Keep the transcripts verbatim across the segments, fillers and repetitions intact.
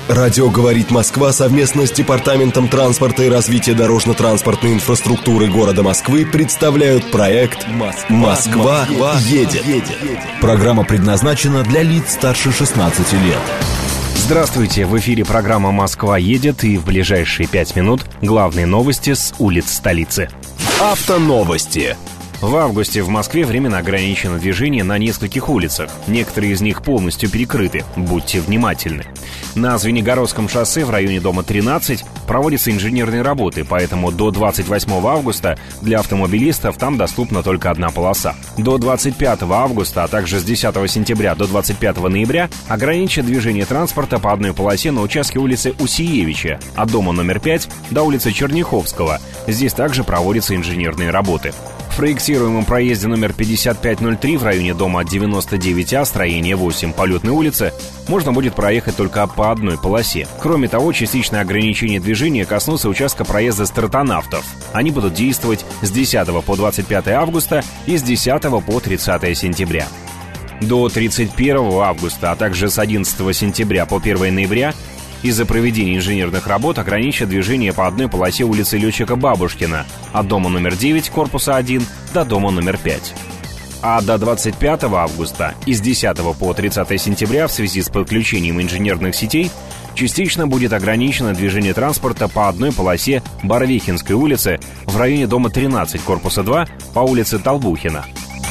Радио «Говорит Москва» совместно с Департаментом транспорта и развития дорожно-транспортной инфраструктуры города Москвы представляют проект «Москва едет». Программа предназначена для лиц старше шестнадцати лет. Здравствуйте, в эфире программа «Москва едет», и в ближайшие пять минут главные новости с улиц столицы. Автоновости. В августе в Москве временно ограничено движение на нескольких улицах. Некоторые из них полностью перекрыты. Будьте внимательны. На Звенигородском шоссе в районе дома тринадцать проводятся инженерные работы, поэтому до двадцать восьмого августа для автомобилистов там доступна только одна полоса. До двадцать пятого августа, а также с десятого сентября до двадцать пятого ноября ограничат движение транспорта по одной полосе на участке улицы Усиевича от дома номер пять до улицы Черняховского. Здесь также проводятся инженерные работы. В проектируемом проезде номер пятьдесят пять ноль три в районе дома девяносто девять А, строение восемь, Полетной улицы, можно будет проехать только по одной полосе. Кроме того, частичное ограничение движения коснутся участка проезда стратонавтов. Они будут действовать с десятого по двадцать пятое августа и с десятого по тридцатое сентября. До тридцать первого августа, а также с одиннадцатого сентября по первого ноября из-за проведения инженерных работ ограничат движение по одной полосе улицы Летчика Бабушкина от дома номер девять, корпуса один, до дома номер пять. А до двадцать пятого августа и с десятого по тридцатое сентября в связи с подключением инженерных сетей частично будет ограничено движение транспорта по одной полосе Барвихинской улицы в районе дома тринадцать, корпуса два, по улице Толбухина.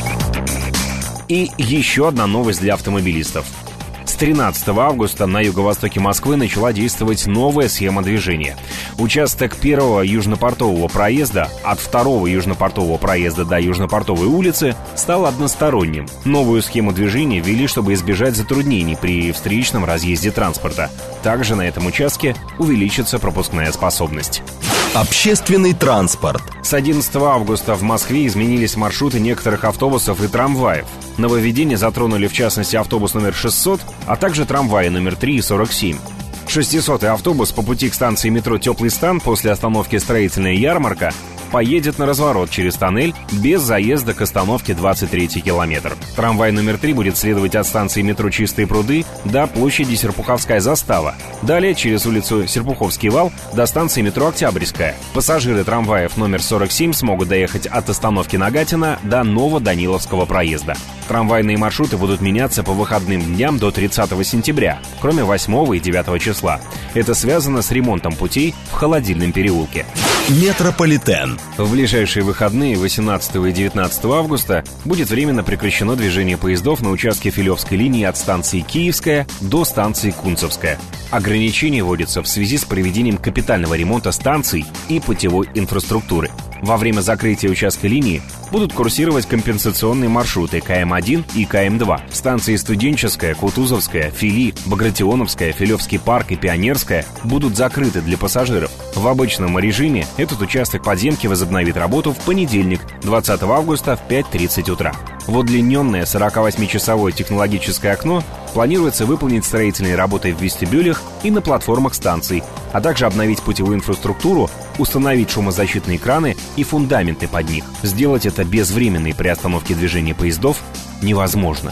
И еще одна новость для автомобилистов. С тринадцатого августа на юго-востоке Москвы начала действовать новая схема движения. Участок первого южнопортового проезда от второго южнопортового проезда до Южнопортовой улицы стал односторонним. Новую схему движения ввели, чтобы избежать затруднений при встречном разъезде транспорта. Также на этом участке увеличится пропускная способность. Общественный транспорт. С одиннадцатого августа в Москве изменились маршруты некоторых автобусов и трамваев. Нововведения затронули в частности автобус номер шестьсот, а также трамваи номер три и сорок семь. шестисотый автобус по пути к станции метро «Теплый стан» после остановки «Строительная ярмарка» поедет на разворот через тоннель без заезда к остановке двадцать третий километр. Трамвай номер три будет следовать от станции метро «Чистые пруды» до площади Серпуховская застава. Далее через улицу Серпуховский вал до станции метро «Октябрьская». Пассажиры трамваев номер сорок семь смогут доехать от остановки Нагатина до Новоданиловского проезда. Трамвайные маршруты будут меняться по выходным дням до тридцатого сентября, кроме восьмого и девятого числа. Это связано с ремонтом путей в Холодильном переулке. Метрополитен. В ближайшие выходные восемнадцатого и девятнадцатого августа будет временно прекращено движение поездов на участке Филевской линии от станции Киевская до станции Кунцевская. Ограничения вводятся в связи с проведением капитального ремонта станций и путевой инфраструктуры. Во время закрытия участка линии будут курсировать компенсационные маршруты К М один и К М два. Станции Студенческая, Кутузовская, Фили, Багратионовская, Филевский парк и Пионерская будут закрыты для пассажиров. В обычном режиме этот участок подземки возобновит работу в понедельник, двадцатого августа в пять тридцать утра. В удлиненное сорокавосьмичасовое технологическое окно планируется выполнить строительные работы в вестибюлях и на платформах станций, а также обновить путевую инфраструктуру, установить шумозащитные краны и фундаменты под них. Сделать это без временной приостановки движения поездов невозможно.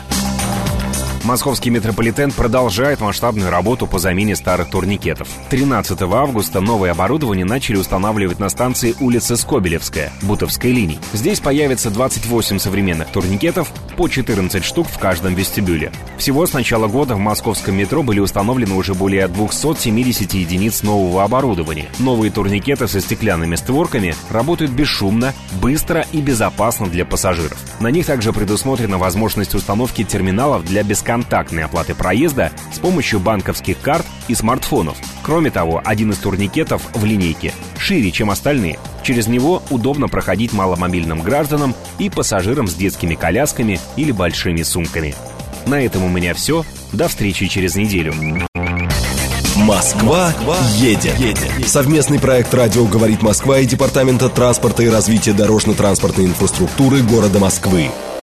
Московский метрополитен продолжает масштабную работу по замене старых турникетов. тринадцатого августа новое оборудование начали устанавливать на станции улица Скобелевская, Бутовской линии. Здесь появится двадцать восемь современных турникетов, по четырнадцать штук в каждом вестибюле. Всего с начала года в московском метро были установлены уже более двухсот семидесяти единиц нового оборудования. Новые турникеты со стеклянными створками работают бесшумно, быстро и безопасно для пассажиров. На них также предусмотрена возможность установки терминалов для бесконтактной контактной оплаты проезда с помощью банковских карт и смартфонов. Кроме того, один из турникетов в линейке шире, чем остальные. Через него удобно проходить маломобильным гражданам и пассажирам с детскими колясками или большими сумками. На этом у меня все. До встречи через неделю. Москва едет. Совместный проект «Радио говорит Москва» и Департамента транспорта и развития дорожно-транспортной инфраструктуры города Москвы.